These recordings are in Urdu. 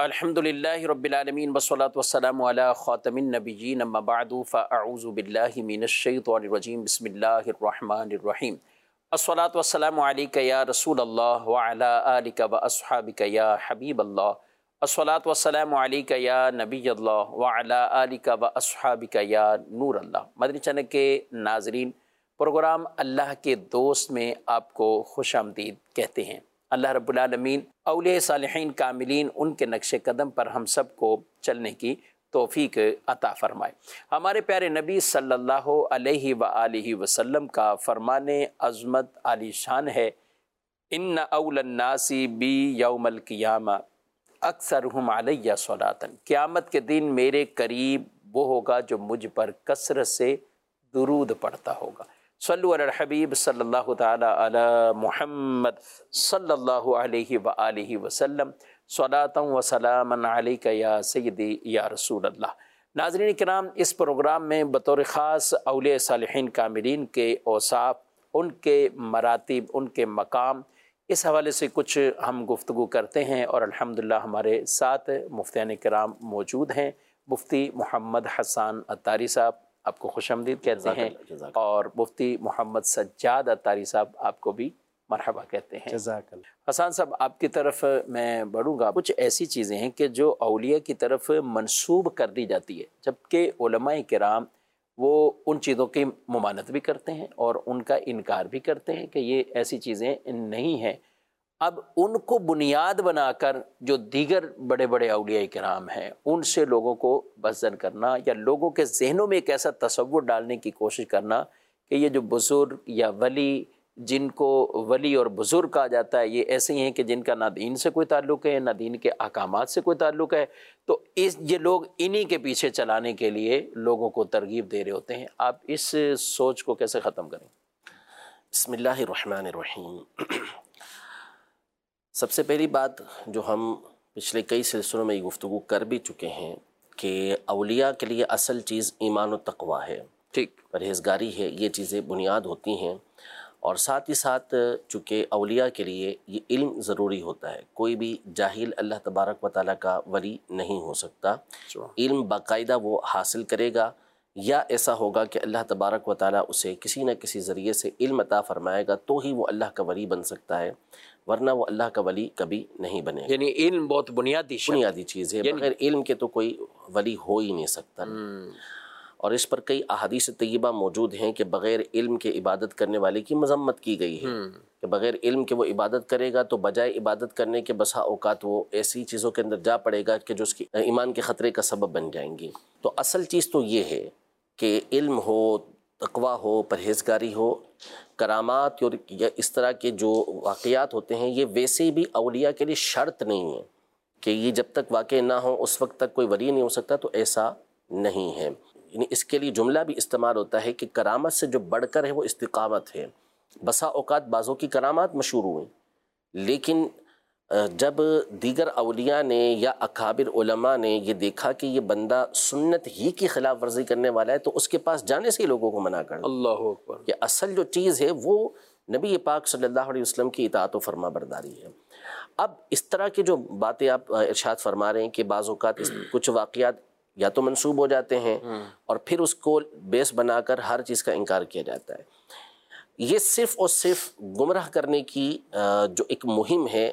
الحمدللہ رب العالمین والصلاة والسلام علی خاتم النبیین اما بعد فاعوذ باللہ من الشیطان الرجیم بسم اللہ الرحمن الرحیم الصلاة والسلام علیک یا رسول اللہ وعلی آلک واصحابک یا حبیب اللہ الصلاة والسلام علیک یا نبی اللہ وعلی آلک واصحابک یا نور اللہ۔ مدنی چینل کے ناظرین، پروگرام اللہ کے دوست میں آپ کو خوش آمدید کہتے ہیں۔ اللہ رب العالمین اولیاء صالحین کاملین ان کے نقش قدم پر ہم سب کو چلنے کی توفیق عطا فرمائے۔ ہمارے پیارے نبی صلی اللہ علیہ وآلہ وسلم کا فرمان عظمت عالی شان ہے، ان اول الناس بی یوم القیامہ اکثرہم علیہ صلاۃ۔ قیامت کے دن میرے قریب وہ ہوگا جو مجھ پر کثرت سے درود پڑھتا ہوگا۔ صلو علی الحبیب صلی اللہ تعالی علی محمد صلی اللہ علیہ وآلہ وسلم، صلاۃ و سلاما علیک یا سیدی یا رسول اللہ۔ ناظرین کرام، اس پروگرام میں بطور خاص اولیاء صالحین کاملین کے اوصاف، ان کے مراتب، ان کے مقام، اس حوالے سے کچھ ہم گفتگو کرتے ہیں، اور الحمدللہ ہمارے ساتھ مفتیان کرام موجود ہیں۔ مفتی محمد حسان عطاری صاحب آپ کو خوش آمدید کہتے ہیں، اور مفتی محمد سجاد عطاری صاحب آپ کو بھی مرحبا کہتے ہیں۔ جزاک اللہ۔ حسان صاحب، آپ کی طرف میں بڑھوں گا۔ کچھ ایسی چیزیں ہیں کہ جو اولیاء کی طرف منسوب کر دی جاتی ہے، جبکہ علماء کرام وہ ان چیزوں کی ممانعت بھی کرتے ہیں اور ان کا انکار بھی کرتے ہیں کہ یہ ایسی چیزیں نہیں ہیں۔ اب ان کو بنیاد بنا کر جو دیگر بڑے بڑے اولیاء کرام ہیں ان سے لوگوں کو بزر کرنا، یا لوگوں کے ذہنوں میں ایک ایسا تصور ڈالنے کی کوشش کرنا کہ یہ جو بزرگ یا ولی، جن کو ولی اور بزرگ کہا جاتا ہے، یہ ایسے ہی ہیں کہ جن کا نہ دین سے کوئی تعلق ہے نہ دین کے احکامات سے کوئی تعلق ہے، تو یہ لوگ انہی کے پیچھے چلانے کے لیے لوگوں کو ترغیب دے رہے ہوتے ہیں۔ آپ اس سوچ کو کیسے ختم کریں؟ بسم اللہ الرحمن الرحیم۔ سب سے پہلی بات جو ہم پچھلے کئی سلسلوں میں یہ گفتگو کر بھی چکے ہیں کہ اولیاء کے لیے اصل چیز ایمان و تقویٰ ہے، ٹھیک، پرہیزگاری ہے، یہ چیزیں بنیاد ہوتی ہیں۔ اور ساتھ ہی ساتھ چونکہ اولیاء کے لیے یہ علم ضروری ہوتا ہے، کوئی بھی جاہل اللہ تبارک و تعالیٰ کا ولی نہیں ہو سکتا۔ علم باقاعدہ وہ حاصل کرے گا، یا ایسا ہوگا کہ اللہ تبارک و تعالیٰ اسے کسی نہ کسی ذریعے سے علم عطا فرمائے گا تو ہی وہ اللہ کا ولی بن سکتا ہے، ورنہ وہ اللہ کا ولی کبھی نہیں بنے گا۔ یعنی علم بہت بنیادی چیز ہے، بغیر علم کے تو کوئی ولی ہو ہی نہیں سکتا۔ اور اس پر کئی احادیث طیبہ موجود ہیں کہ بغیر علم کے عبادت کرنے والے کی مذمت کی گئی ہے، کہ بغیر علم کے وہ عبادت کرے گا تو بجائے عبادت کرنے کے بسا اوقات وہ ایسی چیزوں کے اندر جا پڑے گا کہ جو اس کی ایمان کے خطرے کا سبب بن جائیں گی۔ تو اصل چیز تو یہ ہے کہ علم ہو، تقویٰ ہو، پرہیزگاری ہو۔ کرامات اور اس طرح کے جو واقعات ہوتے ہیں یہ ویسے بھی اولیاء کے لیے شرط نہیں ہے کہ یہ جب تک واقع نہ ہو اس وقت تک کوئی ولی نہیں ہو سکتا، تو ایسا نہیں ہے۔ یعنی اس کے لیے جملہ بھی استعمال ہوتا ہے کہ کرامت سے جو بڑھ کر ہے وہ استقامت ہے۔ بسا اوقات بعضوں کی کرامات مشہور ہوئیں، لیکن جب دیگر اولیاء نے یا اکابر علماء نے یہ دیکھا کہ یہ بندہ سنت ہی کی خلاف ورزی کرنے والا ہے تو اس کے پاس جانے سے ہی لوگوں کو منع کر دیا۔ اللہ اکبر۔ کہ اصل جو چیز ہے وہ نبی پاک صلی اللہ علیہ وسلم کی اطاعت و فرما برداری ہے۔ اب اس طرح کی جو باتیں آپ ارشاد فرما رہے ہیں کہ بعض اوقات کچھ واقعات یا تو منسوب ہو جاتے ہیں اور پھر اس کو بیس بنا کر ہر چیز کا انکار کیا جاتا ہے، یہ صرف اور صرف گمراہ کرنے کی جو ایک مہم ہے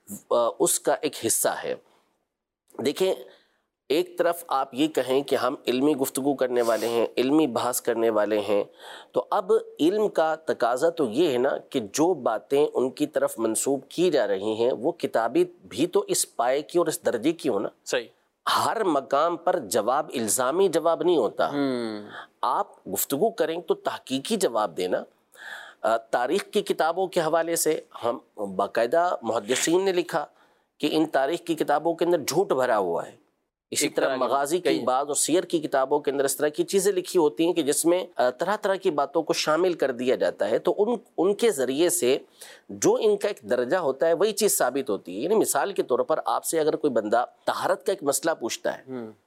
اس کا ایک حصہ ہے۔ دیکھیں، ایک طرف آپ یہ کہیں کہ ہم علمی گفتگو کرنے والے ہیں، علمی بحث کرنے والے ہیں، تو اب علم کا تقاضا تو یہ ہے نا کہ جو باتیں ان کی طرف منسوب کی جا رہی ہیں وہ کتابی بھی تو اس پائے کی اور اس درجے کی ہو نا۔ صحیح۔ ہر مقام پر جواب الزامی جواب نہیں ہوتا، آپ گفتگو کریں تو تحقیقی جواب دینا۔ تاریخ کی کتابوں کے حوالے سے ہم باقاعدہ محدثین نے لکھا کہ ان تاریخ کی کتابوں کے اندر جھوٹ بھرا ہوا ہے۔ اسی طرح مغازی کی بعض اور سیر کی کتابوں کے اندر اس طرح کی چیزیں لکھی ہوتی ہیں کہ جس میں طرح طرح کی باتوں کو شامل کر دیا جاتا ہے، تو ان کے ذریعے سے جو ان کا ایک درجہ ہوتا ہے وہی چیز ثابت ہوتی ہے۔ یعنی مثال کے طور پر آپ سے اگر کوئی بندہ طہارت کا ایک مسئلہ پوچھتا ہے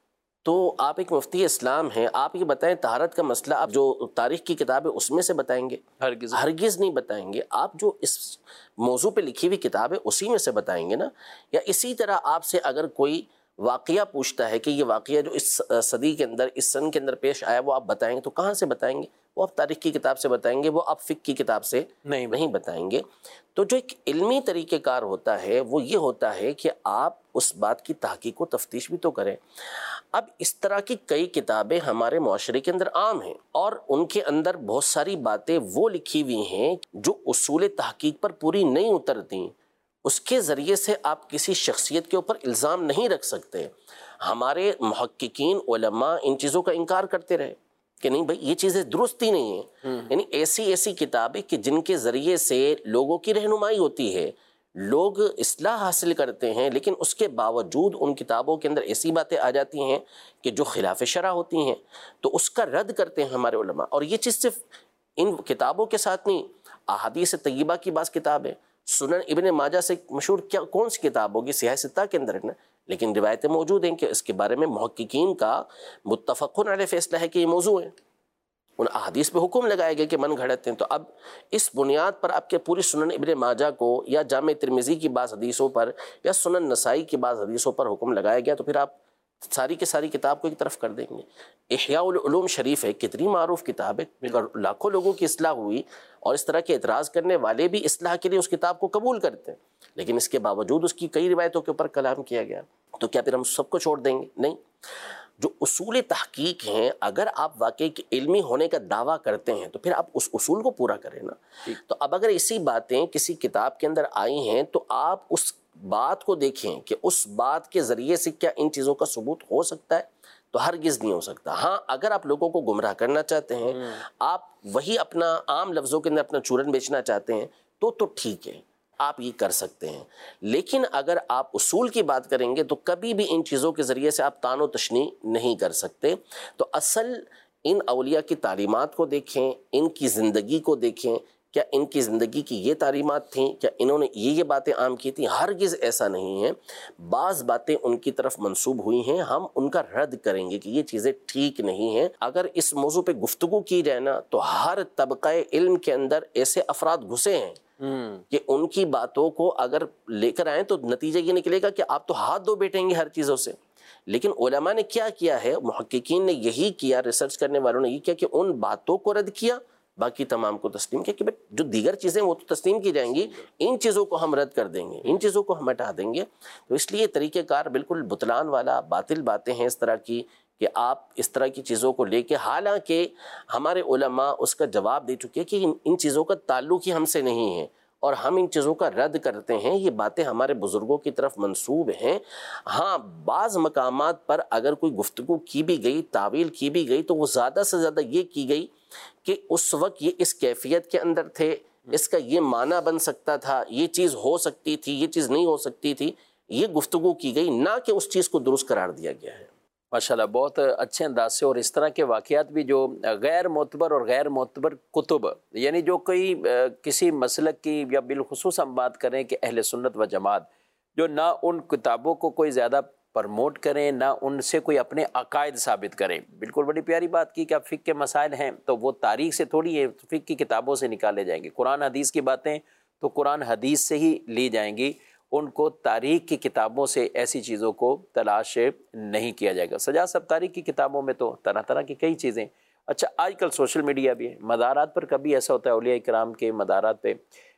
تو آپ ایک مفتی اسلام ہیں، آپ یہ بتائیں طہارت کا مسئلہ آپ جو تاریخ کی کتاب ہے اس میں سے بتائیں گے؟ ہرگز نہیں بتائیں گے۔ آپ جو اس موضوع پہ لکھی ہوئی کتاب ہے اسی میں سے بتائیں گے نا۔ یا اسی طرح آپ سے اگر کوئی واقعہ پوچھتا ہے کہ یہ واقعہ جو اس صدی کے اندر، اس سن کے اندر پیش آیا، وہ آپ بتائیں گے، تو کہاں سے بتائیں گے؟ وہ آپ تاریخ کی کتاب سے بتائیں گے، وہ آپ فقہ کی کتاب سے نہیں بتائیں گے۔ تو جو ایک علمی طریقہ کار ہوتا ہے وہ یہ ہوتا ہے کہ آپ اس بات کی تحقیق و تفتیش بھی تو کریں۔ اب اس طرح کی کئی کتابیں ہمارے معاشرے کے اندر عام ہیں، اور ان کے اندر بہت ساری باتیں وہ لکھی ہوئی ہیں جو اصول تحقیق پر پوری نہیں اترتی۔ اس کے ذریعے سے آپ کسی شخصیت کے اوپر الزام نہیں رکھ سکتے۔ ہمارے محققین علماء ان چیزوں کا انکار کرتے رہے کہ نہیں بھائی یہ چیزیں درست ہی نہیں ہیں۔ یعنی ایسی کتابیں کہ جن کے ذریعے سے لوگوں کی رہنمائی ہوتی ہے، لوگ اصلاح حاصل کرتے ہیں، لیکن اس کے باوجود ان کتابوں کے اندر ایسی باتیں آ جاتی ہیں کہ جو خلاف شرع ہوتی ہیں، تو اس کا رد کرتے ہیں ہمارے علماء۔ اور یہ چیز صرف ان کتابوں کے ساتھ نہیں، احادیث طیبہ کی بعض کتابیں، سنن ابن ماجہ سے مشہور کون سی کتاب ہوگی؟ سیاہ ستہ کے اندر ہے نا، لیکن روایتیں موجود ہیں کہ اس کے بارے میں محققین کا متفقن علیہ فیصلہ ہے کہ یہ موضوع ہے۔ ان احادیث پہ حکم لگائے گئے کہ من گھڑت ہیں۔ تو اب اس بنیاد پر آپ کے پوری سنن ابن ماجہ کو یا جامع ترمذی کی بعض حدیثوں پر یا سنن نسائی کی بعض حدیثوں پر حکم لگایا گیا، تو پھر آپ ساری کی ساری کتاب کو ایک طرف کر دیں گے۔ احیاء العلوم شریف ہے، کتنی معروف کتاب ہے، لاکھوں لوگوں کی اصلاح ہوئی، اور اس طرح کے اعتراض کرنے والے بھی اصلاح کے لیے اس کتاب کو قبول کرتے ہیں، لیکن اس کے باوجود اس کی کئی روایتوں کے اوپر کلام کیا گیا۔ تو کیا پھر ہم سب کو چھوڑ دیں گے؟ نہیں۔ جو اصول تحقیق ہیں، اگر آپ واقعی علمی ہونے کا دعویٰ کرتے ہیں تو پھر آپ اس اصول کو پورا کریں نا۔ تو اب اگر اسی باتیں کسی کتاب کے اندر آئی ہیں تو آپ اس بات کو دیکھیں کہ اس بات کے ذریعے سے کیا ان چیزوں کا ثبوت ہو سکتا ہے، تو ہرگز نہیں ہو سکتا۔ ہاں اگر آپ لوگوں کو گمراہ کرنا چاہتے ہیں، آپ وہی اپنا عام لفظوں کے اندر اپنا چورن بیچنا چاہتے ہیں، تو ٹھیک ہے، آپ یہ کر سکتے ہیں۔ لیکن اگر آپ اصول کی بات کریں گے تو کبھی بھی ان چیزوں کے ذریعے سے آپ تان و تشنیع نہیں کر سکتے۔ تو اصل ان اولیاء کی تعلیمات کو دیکھیں، ان کی زندگی کو دیکھیں، کیا ان کی زندگی کی یہ تعلیمات تھیں؟ کیا انہوں نے یہ باتیں عام کی تھیں؟ ہرگز ایسا نہیں ہے۔ بعض باتیں ان کی طرف منسوب ہوئی ہیں، ہم ان کا رد کریں گے کہ یہ چیزیں ٹھیک نہیں ہیں۔ اگر اس موضوع پہ گفتگو کی جائے نا تو ہر طبقہ علم کے اندر ایسے افراد گھسے ہیں کہ ان کی باتوں کو اگر لے کر آئیں تو نتیجہ یہ نکلے گا کہ آپ تو ہاتھ دھو بیٹھیں گے ہر چیزوں سے۔ لیکن علماء نے کیا کیا ہے، محققین نے یہی کیا، ریسرچ کرنے والوں نے یہ کیا کہ ان باتوں کو رد کیا، باقی تمام کو تسلیم کیا کہ جو دیگر چیزیں وہ تو تسلیم کی جائیں گی، ان چیزوں کو ہم رد کر دیں گے، ان چیزوں کو ہم ہٹا دیں گے۔ تو اس لیے طریقہ کار بالکل بطلان والا، باطل باتیں ہیں اس طرح کی کہ آپ اس طرح کی چیزوں کو لے کے، حالانکہ ہمارے علماء اس کا جواب دے چکے کہ ان چیزوں کا تعلق ہی ہم سے نہیں ہے اور ہم ان چیزوں کا رد کرتے ہیں، یہ باتیں ہمارے بزرگوں کی طرف منسوب ہیں۔ ہاں بعض مقامات پر اگر کوئی گفتگو کی بھی گئی، تعویل کی بھی گئی، تو وہ زیادہ سے زیادہ یہ کی گئی کہ اس وقت یہ اس کیفیت کے اندر تھے، اس کا یہ معنی بن سکتا تھا، یہ چیز ہو سکتی تھی، یہ چیز نہیں ہو سکتی تھی، یہ گفتگو کی گئی، نہ کہ اس چیز کو درست قرار دیا گیا ہے۔ ماشاءاللہ بہت اچھے انداز سے۔ اور اس طرح کے واقعات بھی جو غیر معتبر اور غیر معتبر کتب، یعنی جو کوئی کسی مسلک کی، یا بالخصوص ہم بات کریں کہ اہل سنت و جماعت جو نہ ان کتابوں کو کوئی زیادہ پرموٹ کریں، نہ ان سے کوئی اپنے عقائد ثابت کریں۔ بالکل بڑی پیاری بات کی کہ اب فقہ کے مسائل ہیں تو وہ تاریخ سے تھوڑی ہے، فقہ کی کتابوں سے نکالے جائیں گے۔ قرآن حدیث کی باتیں تو قرآن حدیث سے ہی لی جائیں گی، ان کو تاریخ کی کتابوں سے ایسی چیزوں کو تلاش نہیں کیا جائے گا۔ سجاد صاحب، تاریخ کی کتابوں میں تو طرح طرح کی کئی چیزیں، اچھا آج کل سوشل میڈیا بھی ہے، مزارات پر کبھی ایسا ہوتا ہے اولیاء کرام کے مزارات پہ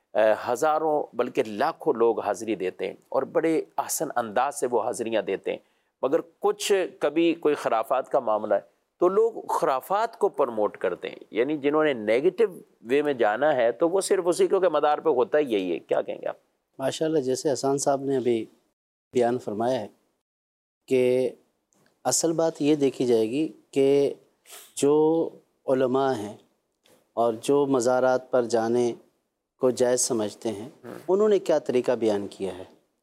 ہزاروں بلکہ لاکھوں لوگ حاضری دیتے ہیں اور بڑے احسن انداز سے وہ حاضریاں دیتے ہیں، مگر کچھ کبھی کوئی خرافات کا معاملہ ہے تو لوگ خرافات کو پرموٹ کرتے ہیں، یعنی جنہوں نے نیگیٹو وے میں جانا ہے تو وہ صرف اسی کو کہ مدار پہ ہوتا ہی یہی ہے۔ کیا کہیں گے آپ؟ ماشاءاللہ، جیسے حسان صاحب نے ابھی بیان فرمایا ہے کہ اصل بات یہ دیکھی جائے گی کہ جو علماء ہیں اور جو مزارات پر جانے کو جائز سمجھتے ہیں انہوں نے کیا طریقہ بیان کیا ہے،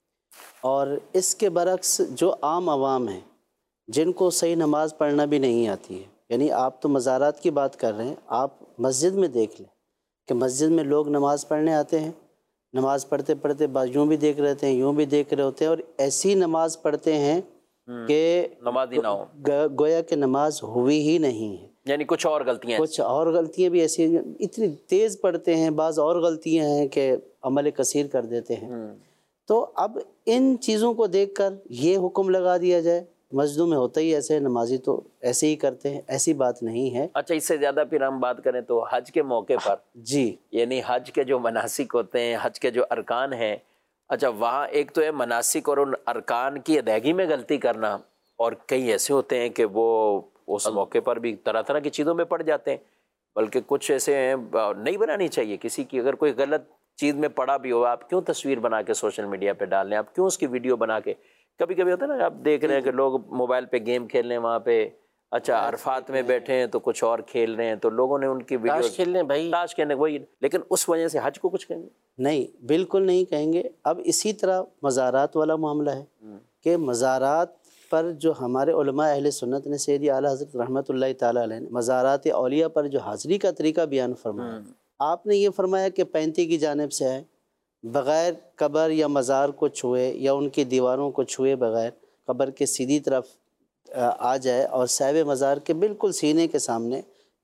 اور اس کے برعکس جو عام عوام ہیں جن کو صحیح نماز پڑھنا بھی نہیں آتی ہے، یعنی آپ تو مزارات کی بات کر رہے ہیں، آپ مسجد میں دیکھ لیں کہ مسجد میں لوگ نماز پڑھنے آتے ہیں، نماز پڑھتے پڑھتے بعض یوں بھی دیکھ رہے ہوتے ہیں، یوں بھی دیکھ رہے ہوتے ہیں، اور ایسی نماز پڑھتے ہیں کہ نمازی نہ ہو، گویا کہ نماز ہوئی ہی نہیں ہے، یعنی کچھ اور غلطیاں ہیں۔ کچھ اور غلطیاں بھی ایسی ہیں، اتنی تیز پڑھتے ہیں، بعض اور غلطیاں ہیں کہ عمل کثیر کر دیتے ہیں۔ تو اب ان چیزوں کو دیکھ کر یہ حکم لگا دیا جائے، مسجدوں میں ہوتا ہی ایسے ہے، نمازی تو ایسے ہی کرتے ہیں، ایسی بات نہیں ہے۔ اچھا، اس سے زیادہ پھر ہم بات کریں تو حج کے موقع پر، جی یعنی حج کے جو مناسک ہوتے ہیں، حج کے جو ارکان ہیں، اچھا وہاں ایک تو ہے مناسک اور ان ارکان کی ادائیگی میں غلطی کرنا، اور کئی ایسے ہوتے ہیں کہ وہ اس موقع پر بھی طرح طرح کی چیزوں میں پڑ جاتے ہیں، بلکہ کچھ ایسے ہیں نہیں بنانی چاہیے کسی کی، اگر کوئی غلط چیز میں پڑا بھی ہو، آپ کیوں تصویر بنا کے سوشل میڈیا پہ ڈال لیں، آپ کیوں اس کی ویڈیو بنا کے، کبھی کبھی ہوتا ہے نا، آپ دیکھ رہے ہیں کہ لوگ موبائل پہ گیم کھیل رہے ہیں وہاں پہ، اچھا عرفات میں بیٹھے ہیں تو کچھ اور کھیل رہے ہیں، تو لوگوں نے ان کی ویڈیو تاش کھیلنے بھائی، تاش کھیلنے وہی، لیکن اس وجہ سے حج کو کچھ کہیں گے نہیں، بالکل نہیں کہیں گے۔ اب اسی طرح مزارات والا معاملہ ہے کہ مزارات پر جو ہمارے علماء اہل سنت نے، سیدی اعلیٰ حضرت رحمۃ اللہ تعالیٰ علیہ نے مزارات اولیاء پر جو حاضری کا طریقہ بیان فرمایا، آپ نے یہ فرمایا کہ 35 کی جانب سے آئے، بغیر قبر یا مزار کو چھوئے یا ان کی دیواروں کو چھوئے بغیر قبر کے سیدھی طرف آ جائے، اور صاحب مزار کے بالکل سینے کے سامنے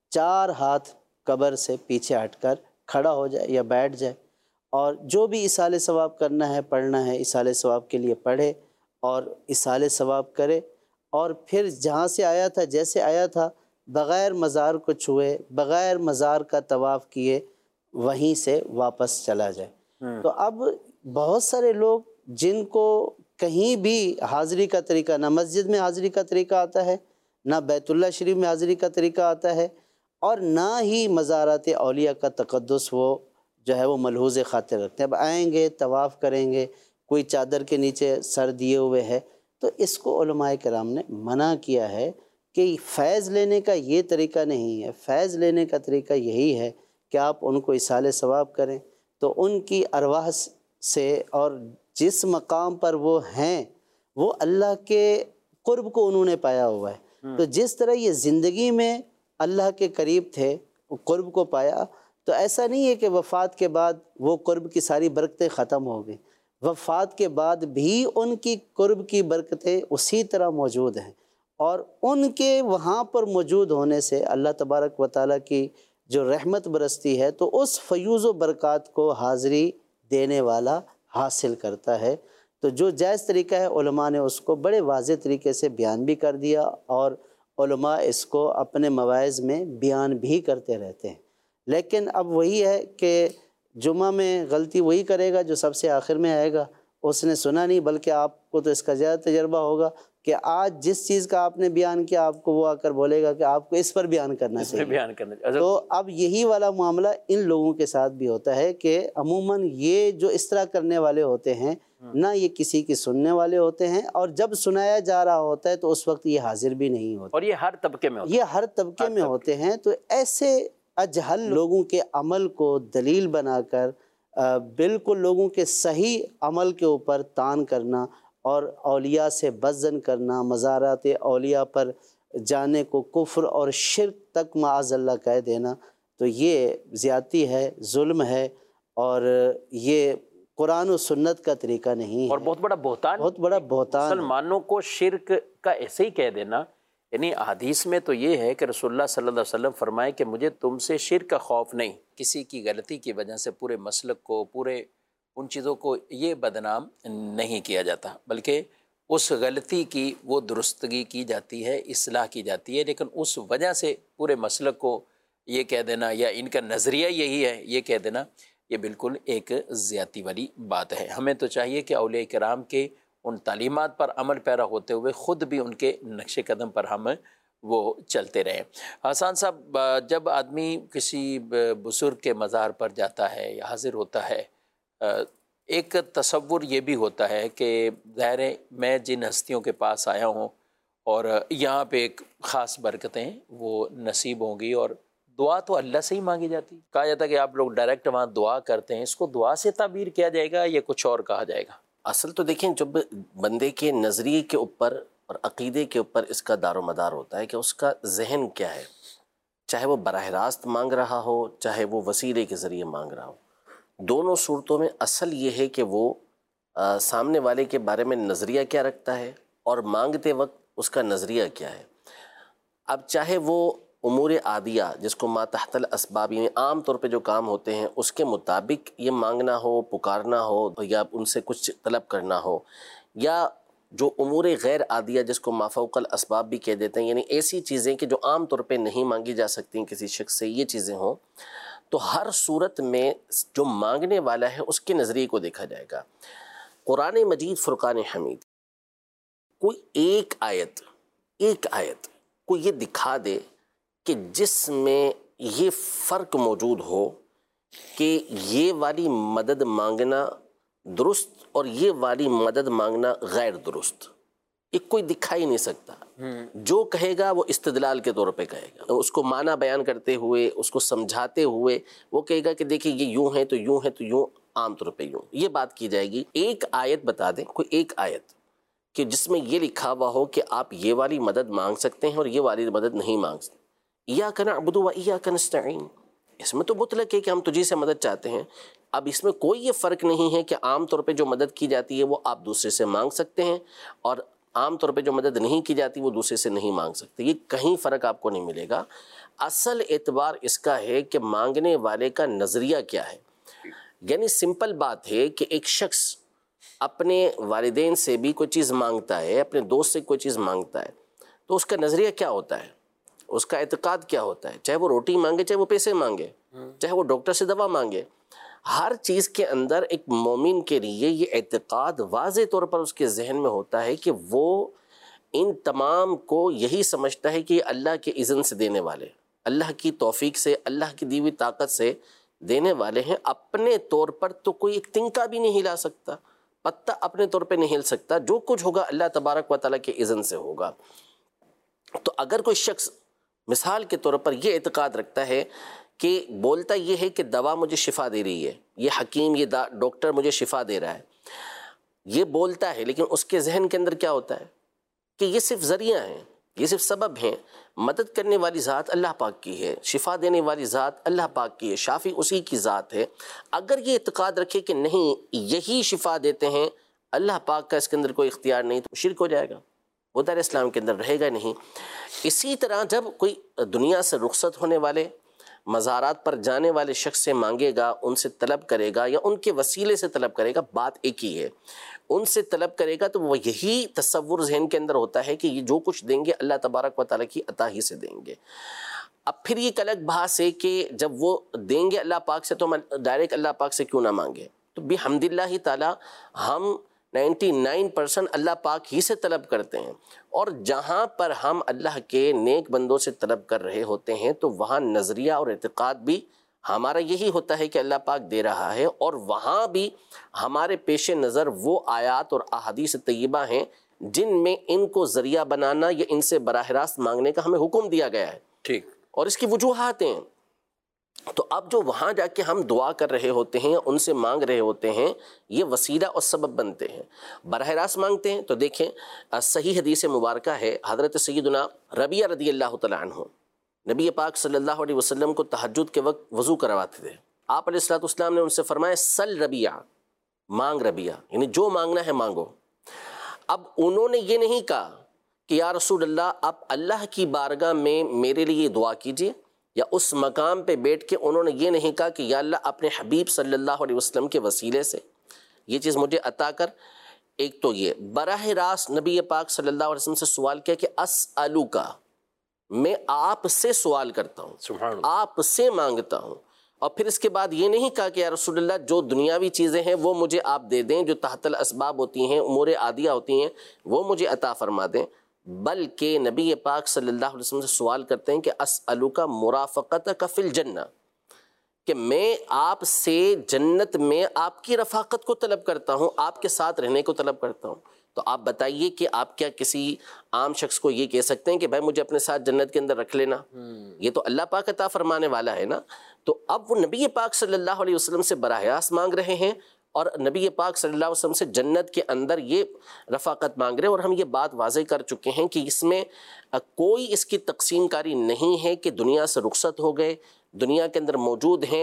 4 ہاتھ قبر سے پیچھے ہٹ کر کھڑا ہو جائے یا بیٹھ جائے، اور جو بھی اصال ثواب کرنا ہے، پڑھنا ہے، اصال ثواب کے لیے پڑھے اور اصال ثواب کرے، اور پھر جہاں سے آیا تھا، جیسے آیا تھا، بغیر مزار کو چھوئے، بغیر مزار کا طواف کیے، وہیں سے واپس چلا جائے۔ تو اب بہت سارے لوگ جن کو کہیں بھی حاضری کا طریقہ، نہ مسجد میں حاضری کا طریقہ آتا ہے، نہ بیت اللہ شریف میں حاضری کا طریقہ آتا ہے، اور نہ ہی مزارات اولیاء کا تقدس وہ جو ہے وہ ملحوظ خاطر رکھتے ہیں۔ اب آئیں گے، طواف کریں گے، کوئی چادر کے نیچے سر دیے ہوئے ہے، تو اس کو علماء کرام نے منع کیا ہے کہ فیض لینے کا یہ طریقہ نہیں ہے۔ فیض لینے کا طریقہ یہی ہے کہ آپ ان کو اصال ثواب کریں، تو ان کی ارواح سے، اور جس مقام پر وہ ہیں وہ اللہ کے قرب کو انہوں نے پایا ہوا ہے۔ تو جس طرح یہ زندگی میں اللہ کے قریب تھے، قرب کو پایا، تو ایسا نہیں ہے کہ وفات کے بعد وہ قرب کی ساری برکتیں ختم ہو گئیں، وفات کے بعد بھی ان کی قرب کی برکتیں اسی طرح موجود ہیں، اور ان کے وہاں پر موجود ہونے سے اللہ تبارک و تعالیٰ کی جو رحمت برستی ہے، تو اس فیوز و برکات کو حاضری دینے والا حاصل کرتا ہے۔ تو جو جائز طریقہ ہے، علماء نے اس کو بڑے واضح طریقے سے بیان بھی کر دیا، اور علماء اس کو اپنے مواعظ میں بیان بھی کرتے رہتے ہیں۔ لیکن اب وہی ہے کہ جمعہ میں غلطی وہی کرے گا جو سب سے آخر میں آئے گا، اس نے سنا نہیں، بلکہ آپ کو تو اس کا زیادہ تجربہ ہوگا کہ آج جس چیز کا آپ نے بیان کیا، آپ کو وہ آ کر بولے گا کہ آپ کو اس پر بیان کرنا چاہیے، بیان کرنا۔ تو اب یہی والا معاملہ ان لوگوں کے ساتھ بھی ہوتا ہے کہ عموماً یہ جو اس طرح کرنے والے ہوتے ہیں، نہ یہ کسی کی سننے والے ہوتے ہیں، اور جب سنایا جا رہا ہوتا ہے تو اس وقت یہ حاضر بھی نہیں ہوتے، اور یہ ہر طبقے میں ہوتا ہے، یہ ہر طبقے میں ہوتے ہیں۔ تو ایسے اجہل لوگوں کے عمل کو دلیل بنا کر بالکل لوگوں کے صحیح عمل کے اوپر طعن کرنا، اور اولیاء سے بزن کرنا، مزارات اولیاء پر جانے کو کفر اور شرک تک معاذ اللہ کہہ دینا، تو یہ زیادتی ہے، ظلم ہے، اور یہ قرآن و سنت کا طریقہ نہیں ہے، اور بہت بڑا بہتان، بہت بڑا بہتان ہے۔ مسلمانوں کو شرک کا ایسے ہی کہہ دینا، یعنی حدیث میں تو یہ ہے کہ رسول اللہ صلی اللہ علیہ وسلم فرمائے کہ مجھے تم سے شرک کا خوف نہیں۔ کسی کی غلطی کی وجہ سے پورے مسلک کو، پورے ان چیزوں کو یہ بدنام نہیں کیا جاتا، بلکہ اس غلطی کی وہ درستگی کی جاتی ہے، اصلاح کی جاتی ہے، لیکن اس وجہ سے پورے مسلک کو یہ کہہ دینا، یا ان کا نظریہ یہی ہے یہ کہہ دینا، یہ بالکل ایک زیادتی والی بات ہے۔ ہمیں تو چاہیے کہ اولیاء کرام کے ان تعلیمات پر عمل پیرا ہوتے ہوئے خود بھی ان کے نقش قدم پر ہم وہ چلتے رہیں۔ حسان صاحب، جب آدمی کسی بزرگ کے مزار پر جاتا ہے یا حاضر ہوتا ہے، ایک تصور یہ بھی ہوتا ہے کہ ظاہر ہے میں جن ہستیوں کے پاس آیا ہوں اور یہاں پہ ایک خاص برکتیں وہ نصیب ہوں گی، اور دعا تو اللہ سے ہی مانگی جاتی ہے۔ کہا جاتا ہے کہ آپ لوگ ڈائریکٹ وہاں دعا کرتے ہیں، اس کو دعا سے تعبیر کیا جائے گا یا کچھ اور کہا جائے گا؟ اصل تو دیکھیں، جب بندے کے نظریے کے اوپر اور عقیدے کے اوپر اس کا دار و مدار ہوتا ہے کہ اس کا ذہن کیا ہے، چاہے وہ براہ راست مانگ رہا ہو، چاہے وہ وسیلے کے ذریعے مانگ رہا ہو، دونوں صورتوں میں اصل یہ ہے کہ وہ سامنے والے کے بارے میں نظریہ کیا رکھتا ہے اور مانگتے وقت اس کا نظریہ کیا ہے۔ اب چاہے وہ امور عادیہ جس کو ما تحت الاسباب، یعنی عام طور پہ جو کام ہوتے ہیں اس کے مطابق یہ مانگنا ہو، پکارنا ہو، یا ان سے کچھ طلب کرنا ہو، یا جو امور غیر عادیہ جس کو ما فوق الاسباب بھی کہہ دیتے ہیں، یعنی ایسی چیزیں کہ جو عام طور پہ نہیں مانگی جا سکتی کسی شخص سے، یہ چیزیں ہوں، تو ہر صورت میں جو مانگنے والا ہے اس کے نظریے کو دیکھا جائے گا۔ قرآن مجید فرقان حمید کوئی ایک آیت کوئی یہ دکھا دے کہ جس میں یہ فرق موجود ہو کہ یہ والی مدد مانگنا درست اور یہ والی مدد مانگنا غیر درست، یہ کوئی دکھا ہی نہیں سکتا۔ جو کہے گا وہ استدلال کے طور پہ کہے گا، اس کو معنی بیان کرتے ہوئے، اس کو سمجھاتے ہوئے وہ کہے گا کہ دیکھیں یہ یوں ہے تو یوں ہے تو یوں، عام طور پہ یوں، یہ بات کی جائے گی۔ ایک آیت بتا دیں، کوئی ایک آیت کہ جس میں یہ لکھا ہوا ہو کہ آپ یہ والی مدد مانگ سکتے ہیں اور یہ والی مدد نہیں مانگ سکتے۔ ایاک نعبد و ایاک نستعین، اس میں تو مطلق ہے کہ ہم تجھی سے مدد چاہتے ہیں۔ اب اس میں کوئی یہ فرق نہیں ہے کہ عام طور پہ جو مدد کی جاتی ہے وہ آپ دوسرے سے مانگ سکتے ہیں، اور عام طور پہ جو مدد نہیں کی جاتی وہ دوسرے سے نہیں مانگ سکتے، یہ کہیں فرق آپ کو نہیں ملے گا۔ اصل اعتبار اس کا ہے کہ مانگنے والے کا نظریہ کیا ہے۔ یعنی سمپل بات ہے کہ ایک شخص اپنے والدین سے بھی کوئی چیز مانگتا ہے، اپنے دوست سے کوئی چیز مانگتا ہے، تو اس کا نظریہ کیا ہوتا ہے، اس کا اعتقاد کیا ہوتا ہے، چاہے وہ روٹی مانگے، چاہے وہ پیسے مانگے، چاہے وہ ڈاکٹر سے دوا مانگے، ہر چیز کے اندر ایک مومن کے لیے یہ اعتقاد واضح طور پر اس کے ذہن میں ہوتا ہے کہ وہ ان تمام کو یہی سمجھتا ہے کہ یہ اللہ کے اذن سے دینے والے، اللہ کی توفیق سے، اللہ کی دی ہوئی طاقت سے دینے والے ہیں۔ اپنے طور پر تو کوئی ایک تنکا بھی نہیں ہلا سکتا، پتہ اپنے طور پہ نہیں ہل سکتا، جو کچھ ہوگا اللہ تبارک و تعالیٰ کے اذن سے ہوگا۔ تو اگر کوئی شخص مثال کے طور پر یہ اعتقاد رکھتا ہے کہ بولتا یہ ہے کہ دوا مجھے شفا دے رہی ہے، یہ حکیم، یہ ڈاکٹر مجھے شفا دے رہا ہے، یہ بولتا ہے، لیکن اس کے ذہن کے اندر کیا ہوتا ہے کہ یہ صرف ذریعہ ہیں، یہ صرف سبب ہیں، مدد کرنے والی ذات اللہ پاک کی ہے، شفا دینے والی ذات اللہ پاک کی ہے، شافی اسی کی ذات ہے۔ اگر یہ اعتقاد رکھے کہ نہیں یہی شفا دیتے ہیں، اللہ پاک کا اس کے اندر کوئی اختیار نہیں، تو شرک ہو جائے گا، وہ دار اسلام کے اندر رہے گا نہیں۔ اسی طرح جب کوئی دنیا سے رخصت ہونے والے، مزارات پر جانے والے شخص سے مانگے گا، ان سے طلب کرے گا یا ان کے وسیلے سے طلب کرے گا، بات ایک ہی ہے۔ ان سے طلب کرے گا تو وہ یہی تصور ذہن کے اندر ہوتا ہے کہ یہ جو کچھ دیں گے اللہ تبارک و تعالیٰ کی عطا ہی سے دیں گے۔ اب پھر یہ ایک الگ بحث ہے کہ جب وہ دیں گے اللہ پاک سے تو ہم ڈائریکٹ اللہ پاک سے کیوں نہ مانگے؟ تو بحمد اللہ تعالیٰ ہم 99% اللہ پاک ہی سے طلب کرتے ہیں، اور جہاں پر ہم اللہ کے نیک بندوں سے طلب کر رہے ہوتے ہیں تو وہاں نظریہ اور اعتقاد بھی ہمارا یہی ہوتا ہے کہ اللہ پاک دے رہا ہے، اور وہاں بھی ہمارے پیش نظر وہ آیات اور احادیث طیبہ ہیں جن میں ان کو ذریعہ بنانا یا ان سے براہ راست مانگنے کا ہمیں حکم دیا گیا ہے، ٹھیک، اور اس کی وجوہات ہیں۔ تو اب جو وہاں جا کے ہم دعا کر رہے ہوتے ہیں، ان سے مانگ رہے ہوتے ہیں، یہ وسیلہ اور سبب بنتے ہیں۔ براہ راست مانگتے ہیں تو دیکھیں صحیح حدیث مبارکہ ہے، حضرت سیدنا ربیعہ رضی اللہ تعالیٰ عنہ نبی پاک صلی اللہ علیہ وسلم کو تہجد کے وقت وضو کرواتے تھے۔ آپ علیہ الصلوۃ والسلام نے ان سے فرمایا سل ربیعہ، مانگ ربیعہ، یعنی جو مانگنا ہے مانگو۔ اب انہوں نے یہ نہیں کہا کہ یا رسول اللہ آپ اللہ کی بارگاہ میں میرے لیے دعا کیجیے، یا اس مقام پہ بیٹھ کے انہوں نے یہ نہیں کہا کہ یا اللہ اپنے حبیب صلی اللہ علیہ وسلم کے وسیلے سے یہ چیز مجھے عطا کر۔ ایک تو یہ براہ راست نبی پاک صلی اللہ علیہ وسلم سے سوال کیا کہ اسألوکا، میں آپ سے سوال کرتا ہوں، سبحان اللہ، آپ سے مانگتا ہوں۔ اور پھر اس کے بعد یہ نہیں کہا کہ یا رسول اللہ جو دنیاوی چیزیں ہیں وہ مجھے آپ دے دیں، جو تحت الاسباب ہوتی ہیں، امور عادیہ ہوتی ہیں، وہ مجھے عطا فرما دیں، بلکہ نبی پاک صلی اللہ علیہ وسلم سے سوال کرتے ہیں کہ اسألوکا مرافقتک فی الجنہ، کہ میں آپ سے جنت میں آپ کی رفاقت کو طلب کرتا ہوں، آپ کے ساتھ رہنے کو طلب کرتا ہوں۔ تو آپ بتائیے کہ آپ کیا کسی عام شخص کو یہ کہہ سکتے ہیں کہ بھائی مجھے اپنے ساتھ جنت کے اندر رکھ لینا؟ یہ تو اللہ پاک عطا فرمانے والا ہے نا۔ تو اب وہ نبی پاک صلی اللہ علیہ وسلم سے براہ راست مانگ رہے ہیں، اور نبی پاک صلی اللہ علیہ وسلم سے جنت کے اندر یہ رفاقت مانگ رہے ہیں۔ اور ہم یہ بات واضح کر چکے ہیں کہ اس میں کوئی اس کی تقسیم کاری نہیں ہے کہ دنیا سے رخصت ہو گئے، دنیا کے اندر موجود ہیں،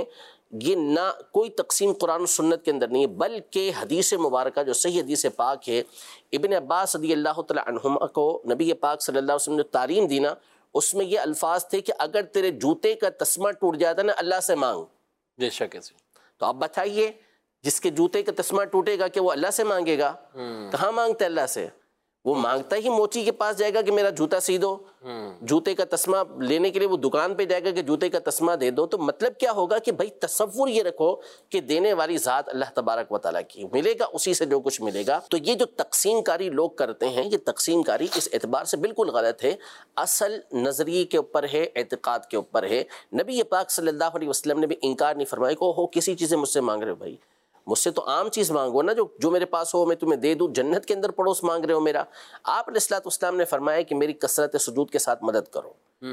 یہ نہ کوئی تقسیم قرآن و سنت کے اندر نہیں ہے، بلکہ حدیث مبارکہ جو صحیح حدیث پاک ہے، ابن عباس رضی اللہ تعالیٰ عنہما کو نبی پاک صلی اللہ علیہ وسلم نے تعلیم دی نا، اس میں یہ الفاظ تھے کہ اگر تیرے جوتے کا تسمہ ٹوٹ جاتا نا اللہ سے مانگ۔ بے شک ہے۔ تو آپ بتائیے جس کے جوتے کا تسمہ ٹوٹے گا کہ وہ اللہ سے مانگے گا؟ کہاں مانگتا ہے اللہ سے؟ وہ مانگتا ہی موچی کے پاس جائے گا کہ میرا جوتا سی دو، جوتے کا تسمہ لینے کے لیے وہ دکان پہ جائے گا کہ جوتے کا تسمہ دے دو۔ تو مطلب کیا ہوگا کہ بھائی تصور یہ رکھو کہ دینے والی ذات اللہ تبارک و تعالیٰ کی، ملے گا اسی سے جو کچھ ملے گا۔ تو یہ جو تقسیم کاری لوگ کرتے ہیں، یہ تقسیم کاری اس اعتبار سے بالکل غلط ہے، اصل نظریے کے اوپر ہے، اعتقاد کے اوپر ہے۔ نبی پاک صلی اللہ علیہ وسلم نے بھی انکار نہیں فرمایا کہ ہو کسی چیز سے مجھ سے مانگ رہے ہو، بھائی مجھ سے تو عام چیز مانگو نا، جو میرے پاس ہو میں تمہیں دے دوں، جنت کے اندر پڑوس مانگ رہے ہو میرا۔ آپ علیہ الصلوۃ والسلام نے فرمایا کہ میری کثرت سجود کے ساتھ مدد کرو۔